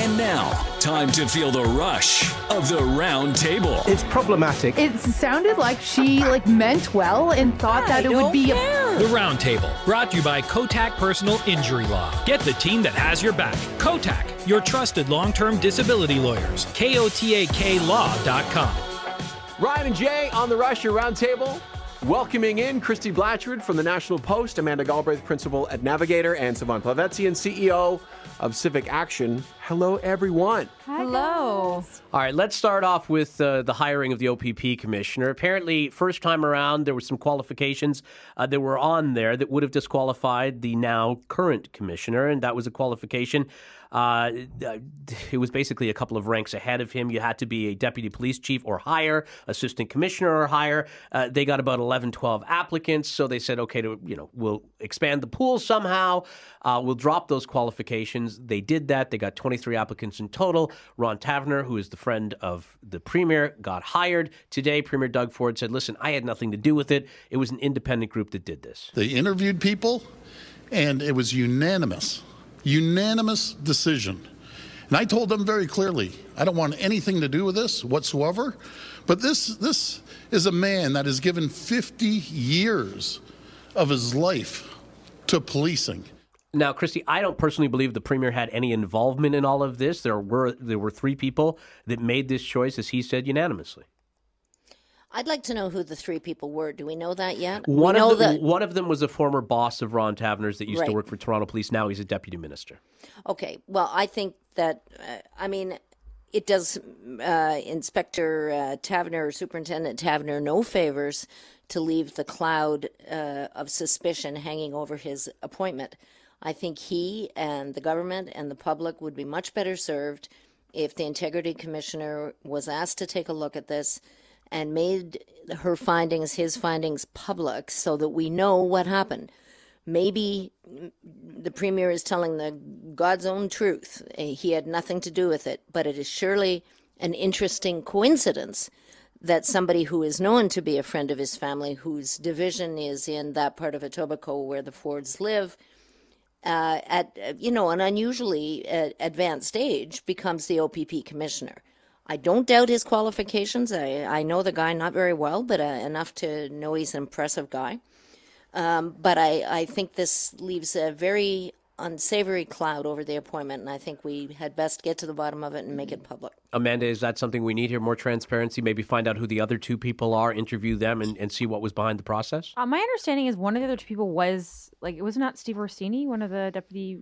And now, time to feel the rush of the round table. It's problematic. It sounded like she meant well and thought that it would be The Round Table, brought to you by Kotak Personal Injury Law. Get the team that has your back. Kotak, your trusted long-term disability lawyers. KOTAKlaw.com. Ryan and Jay on the Rush, your round table. Welcoming in Christy Blatchford from the National Post, Amanda Galbraith, principal at Navigator, and Sivan Plavetzian, CEO of Civic Action. Hello, everyone. Hello. All right, let's start off with the hiring of the OPP commissioner. Apparently, first time around, there were some qualifications that were on there that would have disqualified the now current commissioner, and that was a qualification. It was basically a couple of ranks ahead of him. You had to be a deputy police chief or higher, assistant commissioner or higher. They got about 11, 12 applicants, so they said, okay, we'll expand the pool somehow. We'll drop those qualifications. They did that. They got 23 applicants in total. Ron Taverner, who is the friend of the premier, got hired. Today, Premier Doug Ford said, listen, I had nothing to do with it. It was an independent group that did this. They interviewed people, and it was unanimous decision. And I told them very clearly, I don't want anything to do with this whatsoever. But this is a man that has given 50 years of his life to policing. Now, Christy, I don't personally believe the premier had any involvement in all of this. There were three people that made this choice, as he said, unanimously. I'd like to know who the three people were. Do we know that yet? One of them was a former boss of Ron Taverner's that used to work for Toronto Police. Now he's a deputy minister. Okay. Well, I think that, it does Inspector Taverner or Superintendent Taverner no favors to leave the cloud of suspicion hanging over his appointment. I think he and the government and the public would be much better served if the Integrity Commissioner was asked to take a look at this and made his findings public so that we know what happened. Maybe the Premier is telling the God's own truth. He had nothing to do with it, but it is surely an interesting coincidence that somebody who is known to be a friend of his family, whose division is in that part of Etobicoke where the Fords live, at an unusually advanced age, becomes the OPP commissioner. I don't doubt his qualifications. I know the guy not very well, but enough to know he's an impressive guy. But I think this leaves a very unsavory cloud over the appointment, and I think we had best get to the bottom of it and make it public. Amanda, is that something we need here? More transparency? Maybe find out who the other two people are, interview them, and see what was behind the process? My understanding is one of the other two people was, it was not Steve Orsini, one of the deputy...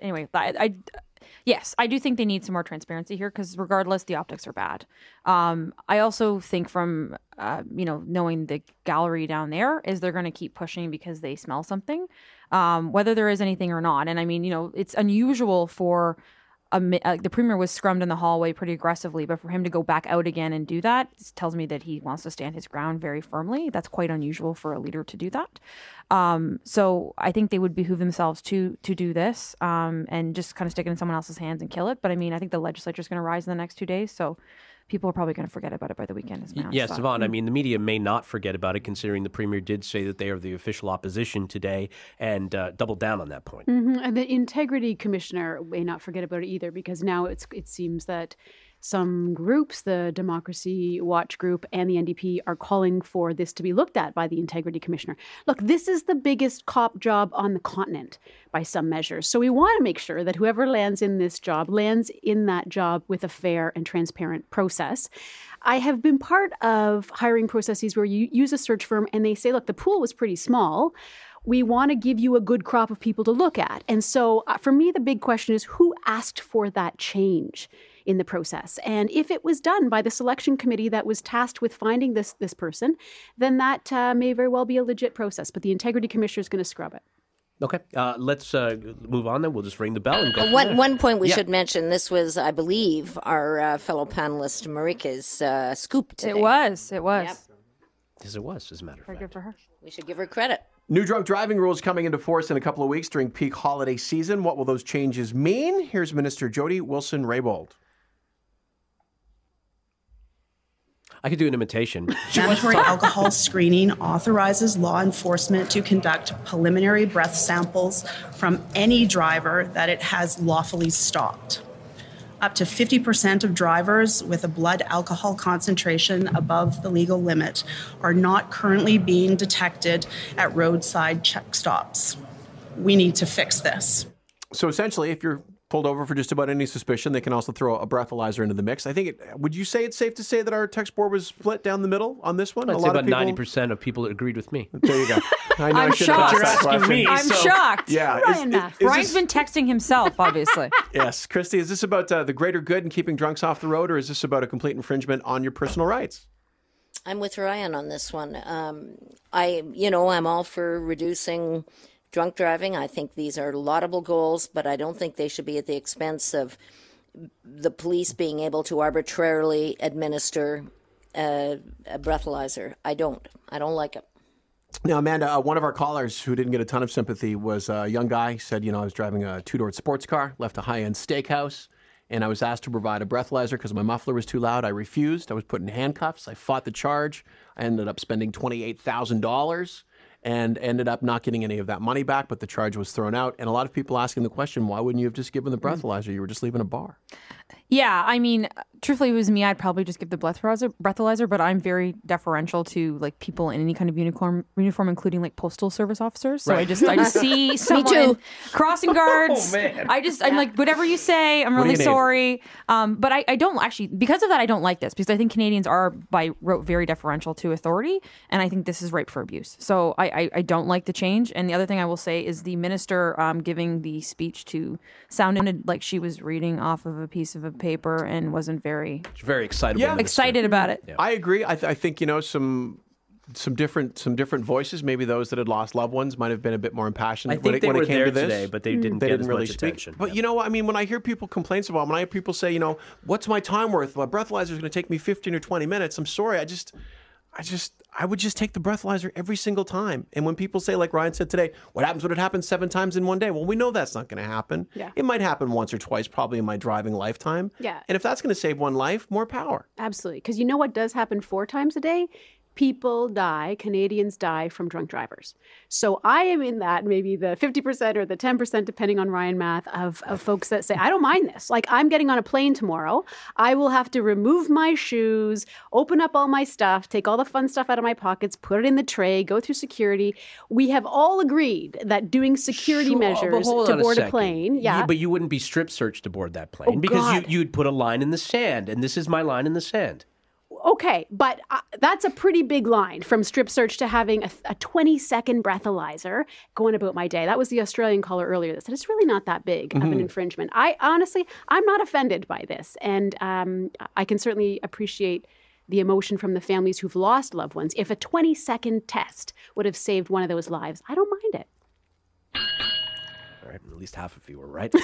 Yes, I do think they need some more transparency here because regardless, the optics are bad. I also think from, knowing the gallery down there is they're going to keep pushing because they smell something, whether there is anything or not. And it's unusual for the premier was scrummed in the hallway pretty aggressively, but for him to go back out again and do that tells me that he wants to stand his ground very firmly. That's quite unusual for a leader to do that. So I think they would behoove themselves to do this and just kind of stick it in someone else's hands and kill it. But I think the legislature is going to rise in the next 2 days. So people are probably going to forget about it by the weekend. Yes, Sivan, the media may not forget about it, considering the premier did say that they are the official opposition today and doubled down on that point. Mm-hmm. And the Integrity Commissioner may not forget about it either, because now it seems that some groups, the Democracy Watch group and the NDP, are calling for this to be looked at by the Integrity Commissioner. Look, this is the biggest cop job on the continent by some measures. So we want to make sure that whoever lands in this job lands in that job with a fair and transparent process. I have been part of hiring processes where you use a search firm and they say, look, the pool was pretty small. We want to give you a good crop of people to look at. And so for me, the big question is who asked for that change in the process? And if it was done by the selection committee that was tasked with finding this person, then that may very well be a legit process. But the Integrity Commissioner is going to scrub it. Okay, let's move on then. We'll just ring the bell and go. One point we should mention, this was, I believe, our fellow panelist Marika's scoop today. It was. Yep. Yes, it was, as a matter of fact. Good for her. We should give her credit. New drunk driving rules coming into force in a couple of weeks during peak holiday season. What will those changes mean? Here's Minister Jody Wilson-Raybould. I could do an imitation. Mandatory alcohol screening authorizes law enforcement to conduct preliminary breath samples from any driver that it has lawfully stopped. Up to 50% of drivers with a blood alcohol concentration above the legal limit are not currently being detected at roadside check stops. We need to fix this. So essentially, if you're pulled over for just about any suspicion, they can also throw a breathalyzer into the mix. I think would you say it's safe to say that our text board was split down the middle on this one? I'd say about 90% of people agreed with me. There you go. I know I'm I should have shocked. asked that question. Me, I'm so- shocked. Yeah. Ryan's been texting himself, obviously. Yes. Christy, is this about the greater good and keeping drunks off the road, or is this about a complete infringement on your personal rights? I'm with Ryan on this one. I'm all for reducing drunk driving. I think these are laudable goals, but I don't think they should be at the expense of the police being able to arbitrarily administer a breathalyzer. I don't like it. Now, Amanda, one of our callers who didn't get a ton of sympathy was a young guy. He said, I was driving a two-door sports car, left a high-end steakhouse, and I was asked to provide a breathalyzer because my muffler was too loud. I refused. I was put in handcuffs. I fought the charge. I ended up spending $28,000 and ended up not getting any of that money back, but the charge was thrown out. And a lot of people asking the question, why wouldn't you have just given the breathalyzer? You were just leaving a bar. Yeah, I mean, truthfully, it was me. I'd probably just give the breathalyzer, but I'm very deferential to like people in any kind of uniform, including like postal service officers. So Right. I just see someone crossing guards. Oh, man. I'm like, whatever you say, I'm What do really you need? sorry. But I don't actually, because of that, I don't like this because I think Canadians are by rote very deferential to authority, and I think this is ripe for abuse. So I don't like the change. And the other thing I will say is the minister giving the speech sounded like she was reading off of a piece of a paper and wasn't very excited. Yeah. excited about it. I agree. I think, some different voices, maybe those that had lost loved ones might have been a bit more impassioned I think when it were came there to this. today, but they didn't get as really much speak. attention. But when I hear people complain about, when I hear people say, what's my time worth? My breathalyzer is going to take me 15 or 20 minutes. I'm sorry. I would just take the breathalyzer every single time. And when people say, like Ryan said today, what happens when it happens 7 times in one day? Well, we know that's not going to happen. Yeah. It might happen once or twice, probably in my driving lifetime. Yeah. And if that's going to save one life, more power. Absolutely. Because you know what does happen 4 times a day? People die, Canadians die from drunk drivers. So I am in that, maybe the 50% or the 10%, depending on Ryan math, of folks that say, I don't mind this. Like, I'm getting on a plane tomorrow. I will have to remove my shoes, open up all my stuff, take all the fun stuff out of my pockets, put it in the tray, go through security. We have all agreed that doing security measures to board a plane. Yeah. But you wouldn't be strip searched to board that plane Oh, because God. you'd put a line in the sand, and this is my line in the sand. Okay, but that's a pretty big line from strip search to having a 20-second breathalyzer going about my day. That was the Australian caller earlier that said it's really not that big of an infringement. I'm not offended by this. And I can certainly appreciate the emotion from the families who've lost loved ones. If a 20-second test would have saved one of those lives, I don't mind it. All right, at least half of you were right.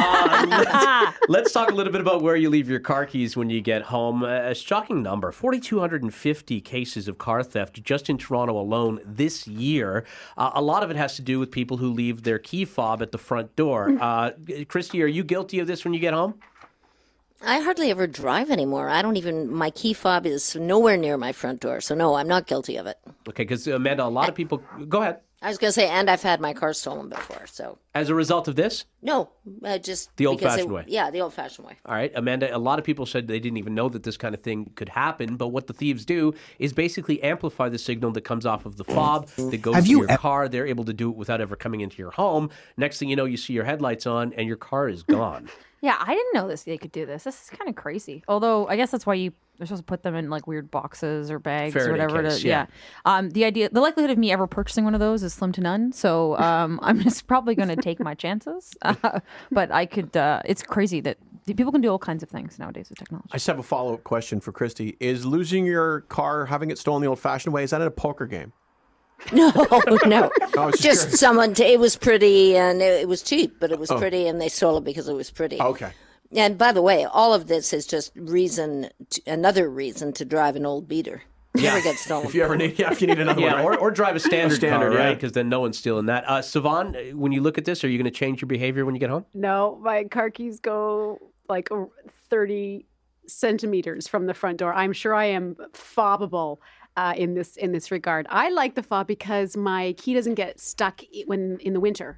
Let's talk a little bit about where you leave your car keys when you get home. A shocking number, 4,250 cases of car theft just in Toronto alone this year. A lot of it has to do with people who leave their key fob at the front door. Christy, are you guilty of this when you get home? I hardly ever drive anymore. My key fob is nowhere near my front door. So no, I'm not guilty of it. Okay, because Amanda, a lot of people... Go ahead. I was going to say, and I've had my car stolen before, so. As a result of this? No, just The old-fashioned way. Yeah, the old-fashioned way. All right, Amanda, a lot of people said they didn't even know that this kind of thing could happen, but what the thieves do is basically amplify the signal that comes off of the fob that goes to your car. They're able to do it without ever coming into your home. Next thing you know, you see your headlights on and your car is gone. Yeah, I didn't know they could do this. This is kind of crazy. Although I guess that's why they're supposed to put them in like weird boxes or bags Faraday or whatever. case, Yeah. The likelihood of me ever purchasing one of those is slim to none. So I'm just probably going to take my chances. But I could. It's crazy that people can do all kinds of things nowadays with technology. I just have a follow-up question for Christy. Is losing your car, having it stolen the old-fashioned way, is that in a poker game? No. I was Just curious. someone, it was pretty and it was cheap, but it was pretty and they stole it because it was pretty. Okay. And by the way, all of this is just another reason to drive an old beater. Never get stolen. If you need another one, right? or drive a standard car, yeah. right? Because then no one's stealing that. Sivan, when you look at this, are you going to change your behavior when you get home? No, my car keys go like 30 centimeters from the front door. I'm sure I am fobbable in this regard. I like the fob because my key doesn't get stuck in the winter.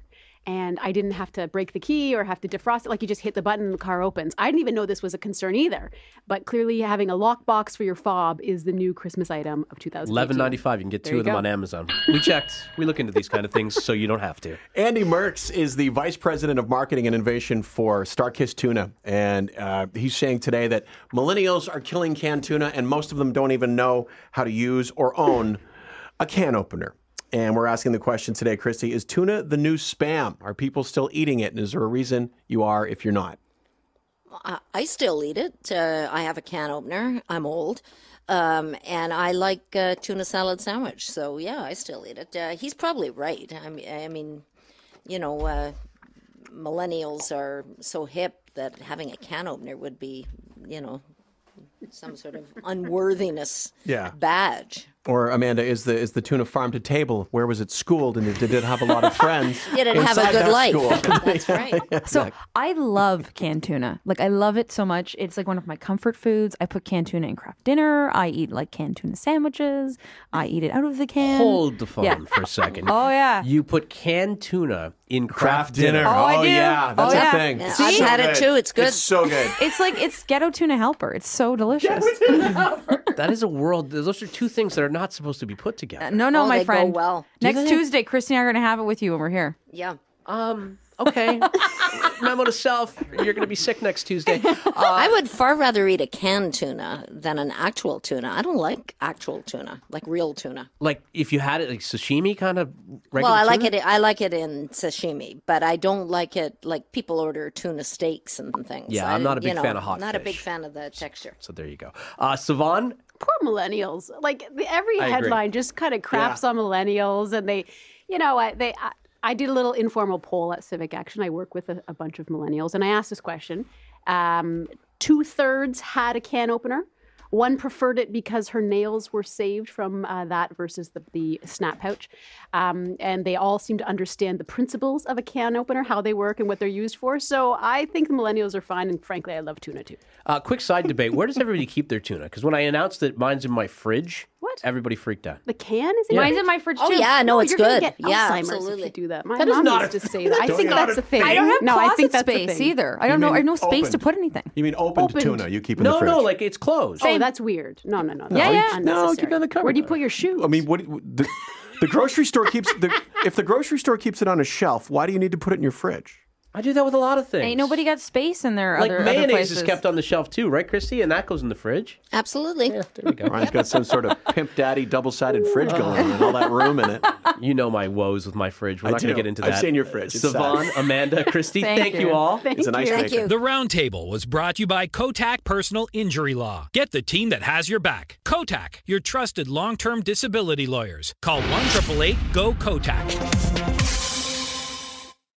and I didn't have to break the key or have to defrost it. Like, you just hit the button and the car opens. I didn't even know this was a concern either. But clearly having a lockbox for your fob is the new Christmas item of 2018. $11.95. You can get two of them on Amazon. We checked. We look into these kind of things so you don't have to. Andy Merckx is the Vice President of Marketing and Innovation for StarKist Tuna. And he's saying today that millennials are killing canned tuna, and most of them don't even know how to use or own a can opener. And we're asking the question today, Christy, is tuna the new Spam? Are people still eating it? And is there a reason you are if you're not? I still eat it. I have a can opener. I'm old. And I like tuna salad sandwich. So, yeah, I still eat it. He's probably right. I mean, you know, millennials are so hip that having a can opener would be, you know, some sort of unworthiness badge. Or, Amanda, is the tuna farm to table? Where was it schooled, and did it have a lot of friends? Did it have a good life? That's right. So I love canned tuna. Like, I love it so much. It's like one of my comfort foods. I put canned tuna in Kraft Dinner. I eat like canned tuna sandwiches. I eat it out of the can. Hold the phone for a second. Oh, yeah. You put canned tuna in Kraft Dinner. Oh, I do. Yeah, that's a thing. Yeah, I've had it too. It's good. It's so good. It's ghetto tuna helper. It's so delicious. That is a world. Those are two things that are not supposed to be put together. No, my they friend. Go well. Next Tuesday, Christy and I are going to have it with you when we're here. Yeah. Okay. Memo to self. You're going to be sick next Tuesday. I would far rather eat a canned tuna than an actual tuna. I don't like actual tuna, like real tuna. Like, if you had it like sashimi kind of regular Well, I tuna? like it in sashimi, but I don't like it like people order tuna steaks and things. Yeah, I'm not a big fan of hot Not a fish. big fan of the texture. So there you go. Savon? Poor millennials. Like, every I agree. headline just kind of craps on millennials, and they, you know, I did a little informal poll at Civic Action. I work with a bunch of millennials, and I asked this question. 2/3 had a can opener. One preferred it because her nails were saved from that versus the snap pouch. And they all seem to understand the principles of a can opener, how they work and what they're used for. So I think the millennials are fine, and frankly, I love tuna too. Quick side debate. Where does everybody keep their tuna? Because when I announced that mine's in my fridge, everybody freaked out. The can is in Mine's in my fridge too. Oh yeah, no, it's you're gonna good. get Yeah, Alzheimer's absolutely. if you do that. My That is mom not used a- to say that. I think not that's a a thing. I don't have no, I closet think that's space a thing. either. I don't know. I have no space opened? to put anything. You mean opened tuna you keep in the fridge? No, like it's closed. Oh, that's weird. No. Yeah. No, keep it on the cover. Where do you put your shoes? I mean, the grocery store keeps if the grocery store keeps it on a shelf, why do you need to put it in your fridge? I do that with a lot of things. Ain't nobody got space in their like other mayonnaise places. is kept on the shelf too, right, Christy? And that goes in the fridge. Absolutely. Yeah, there we go. Ryan's got some sort of Pimp Daddy double-sided fridge going on and all that room in it. You know my woes with my fridge. We're not going to get into that. I've seen your fridge. It's Savon, sad. Amanda, Christy, Thank thank you you. all. It's a nice Thank maker. you. The Roundtable was brought to you by Kotak Personal Injury Law. Get the team that has your back. Kotak, your trusted long-term disability lawyers. Call 1-888-GO-KOTAK.